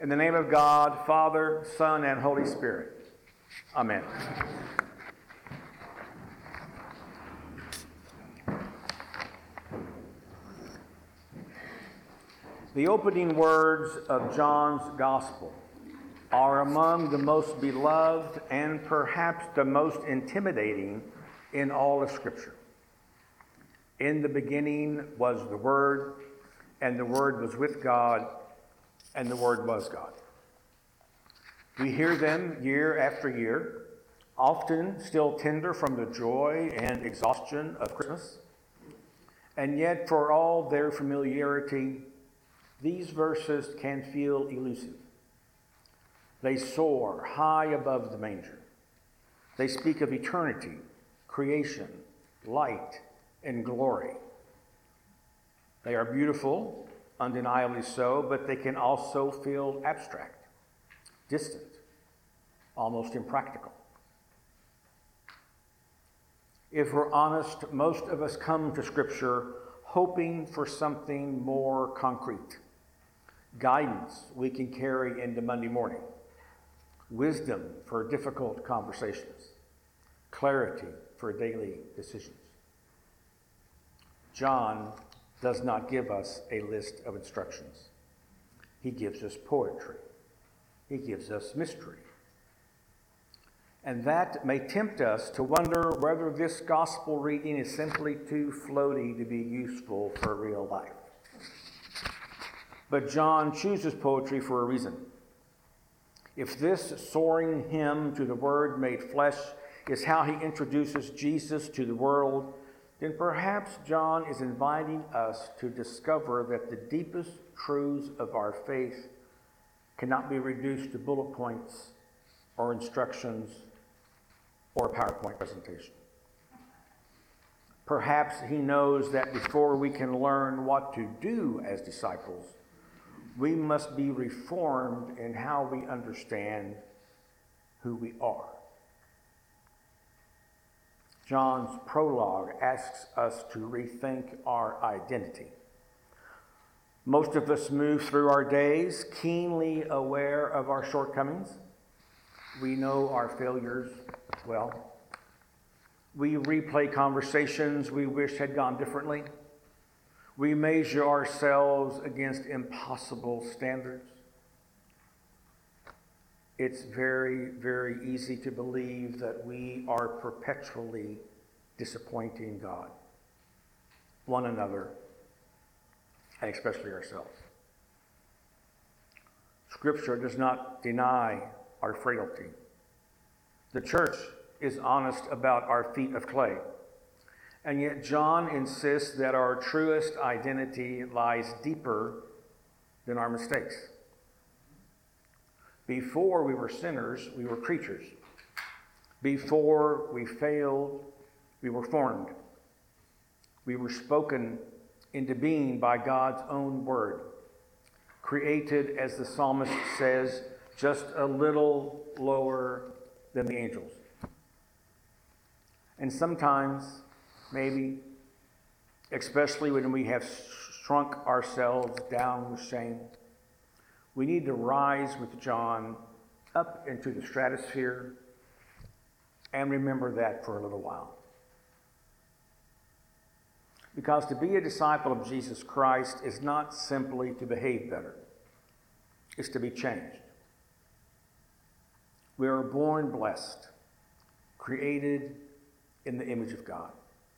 In the name of God, Father, Son, and Holy Spirit. Amen. The opening words of John's Gospel are among the most beloved and perhaps the most intimidating in all of Scripture. In the beginning was the Word, and the Word was with God, and the Word was God. We hear them year after year, often still tender from the joy and exhaustion of Christmas. And yet, for all their familiarity, these verses can feel elusive. They soar high above the manger. They speak of eternity, creation, light, and glory. They are beautiful, undeniably so, but they can also feel abstract, distant, almost impractical. If we're honest, most of us come to Scripture hoping for something more concrete. Guidance we can carry into Monday morning. Wisdom for difficult conversations. Clarity for daily decisions. John does not give us a list of instructions. He gives us poetry. He gives us mystery. And that may tempt us to wonder whether this gospel reading is simply too floaty to be useful for real life. But John chooses poetry for a reason. If this soaring hymn to the Word made flesh is how he introduces Jesus to the world, then perhaps John is inviting us to discover that the deepest truths of our faith cannot be reduced to bullet points or instructions or a PowerPoint presentation. Perhaps he knows that before we can learn what to do as disciples, we must be reformed in how we understand who we are. John's prologue asks us to rethink our identity. Most of us move through our days keenly aware of our shortcomings. We know our failures well. We replay conversations we wish had gone differently. We measure ourselves against impossible standards. It's very, very easy to believe that we are perpetually disappointing God, one another, and especially ourselves. Scripture does not deny our frailty. The church is honest about our feet of clay. And yet John insists that our truest identity lies deeper than our mistakes. Before we were sinners, we were creatures. Before we failed, we were formed. We were spoken into being by God's own word, created, as the psalmist says, just a little lower than the angels. And sometimes, maybe, especially when we have shrunk ourselves down with shame, we need to rise with John up into the stratosphere and remember that for a little while. Because to be a disciple of Jesus Christ is not simply to behave better. It's to be changed. We are born blessed, created in the image of God.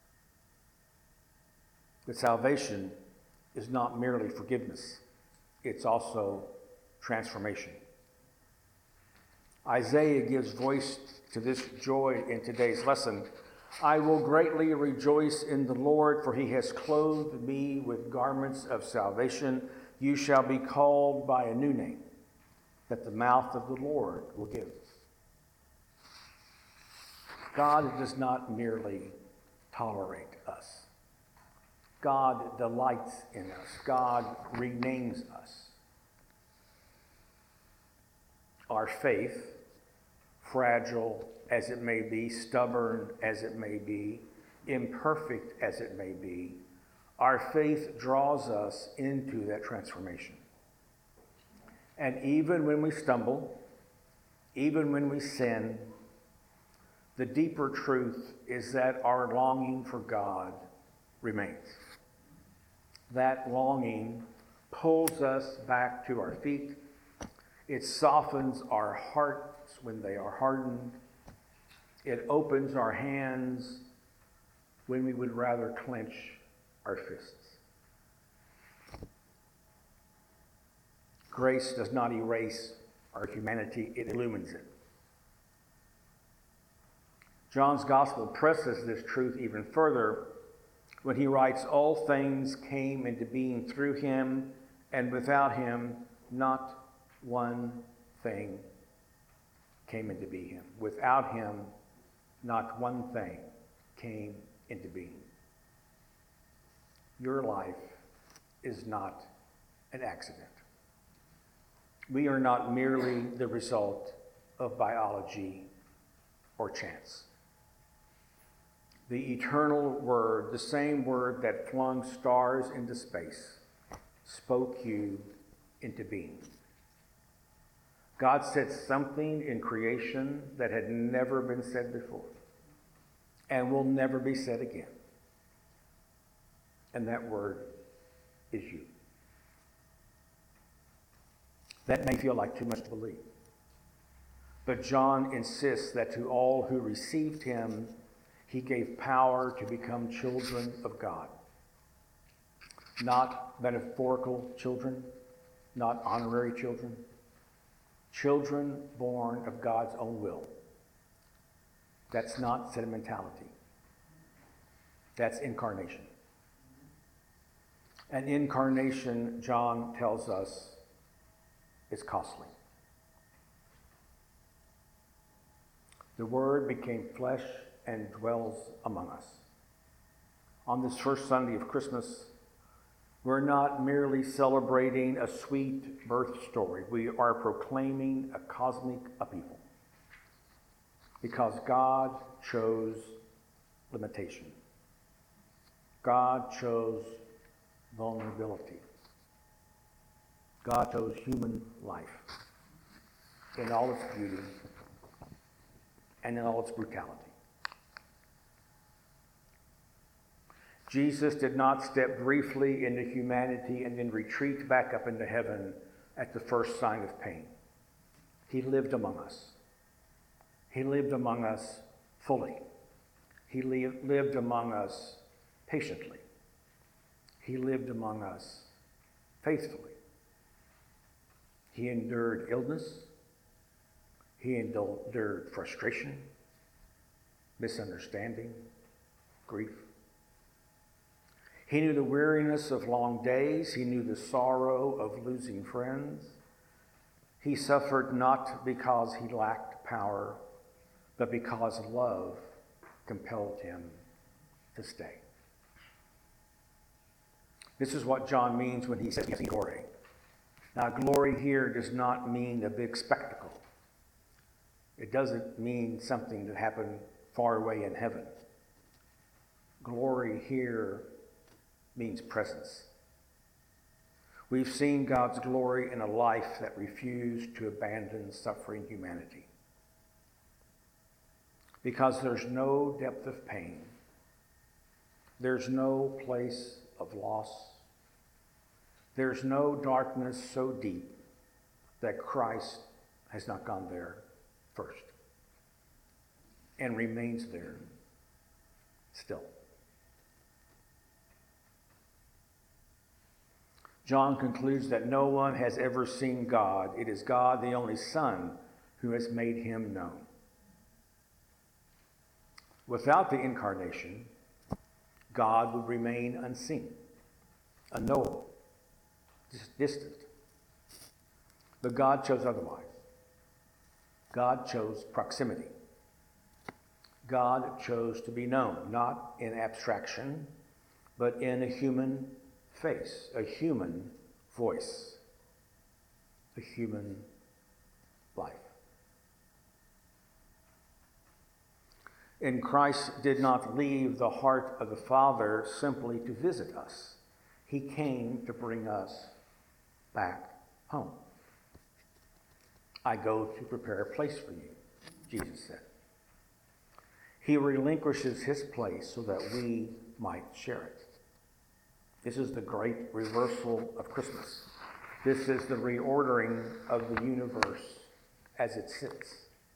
But salvation is not merely forgiveness. It's also transformation. Isaiah gives voice to this joy in today's lesson. I will greatly rejoice in the Lord, for he has clothed me with garments of salvation. You shall be called by a new name that the mouth of the Lord will give. God does not merely tolerate us. God delights in us. God renames us. Our faith, fragile as it may be, stubborn as it may be, imperfect as it may be, our faith draws us into that transformation. And even when we stumble, even when we sin, the deeper truth is that our longing for God remains. That longing pulls us back to our feet. It softens our hearts when they are hardened. It opens our hands when we would rather clench our fists. Grace does not erase our humanity, it illumines it. John's gospel presses this truth even further when he writes, "All things came into being through him, and without him not one thing came into being. Without him not one thing came into being." Your life is not an accident. We are not merely the result of biology or chance. The eternal Word, the same Word that flung stars into space, spoke you into being. God said something in creation that had never been said before and will never be said again. And that word is you. That may feel like too much to believe. But John insists that to all who received him, he gave power to become children of God. Not metaphorical children, not honorary children. Children born of God's own will. That's not sentimentality. That's incarnation. And incarnation, John tells us, is costly. The Word became flesh and dwells among us. On this first Sunday of Christmas, we're not merely celebrating a sweet birth story. We are proclaiming a cosmic upheaval. Because God chose limitation. God chose vulnerability. God chose human life in all its beauty and in all its brutality. Jesus did not step briefly into humanity and then retreat back up into heaven at the first sign of pain. He lived among us. He lived among us fully. He lived among us patiently. He lived among us faithfully. He endured illness. He endured frustration, misunderstanding, grief. He knew the weariness of long days. He knew the sorrow of losing friends. He suffered not because he lacked power, but because love compelled him to stay. This is what John means when he says glory. Now, glory here does not mean a big spectacle. It doesn't mean something that happened far away in heaven. Glory here means presence. We've seen God's glory in a life that refused to abandon suffering humanity. Because there's no depth of pain, there's no place of loss, there's no darkness so deep that Christ has not gone there first and remains there still. John concludes that no one has ever seen God. It is God, the only Son, who has made him known. Without the incarnation, God would remain unseen, unknowable, distant. But God chose otherwise. God chose proximity. God chose to be known, not in abstraction, but in a human face, a human voice, a human life. And Christ did not leave the heart of the Father simply to visit us. He came to bring us back home. I go to prepare a place for you, Jesus said. He relinquishes his place so that we might share it. This is the great reversal of Christmas. This is the reordering of the universe as it sits.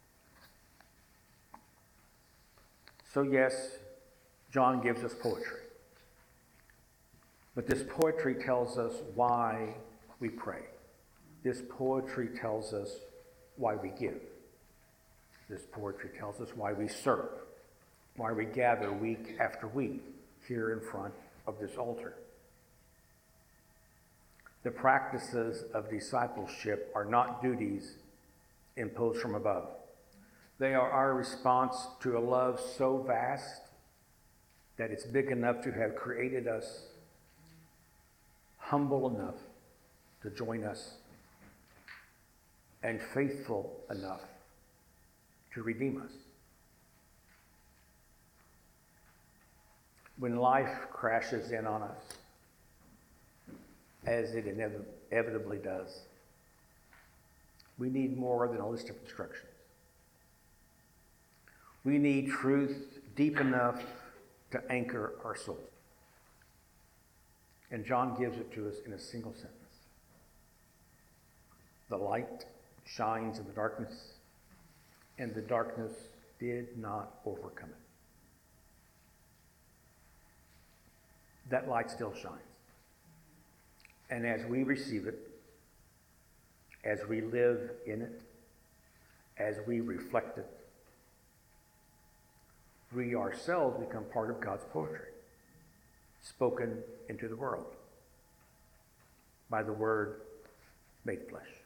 So yes, John gives us poetry. But this poetry tells us why we pray. This poetry tells us why we give. This poetry tells us why we serve, why we gather week after week here in front of this altar. The practices of discipleship are not duties imposed from above. They are our response to a love so vast that it's big enough to have created us, humble enough to join us, and faithful enough to redeem us. When life crashes in on us, as it inevitably does, we need more than a list of instructions. We need truth deep enough to anchor our soul. And John gives it to us in a single sentence. The light shines in the darkness, and the darkness did not overcome it. That light still shines. And as we receive it, as we live in it, as we reflect it, we ourselves become part of God's poetry, spoken into the world by the Word made flesh.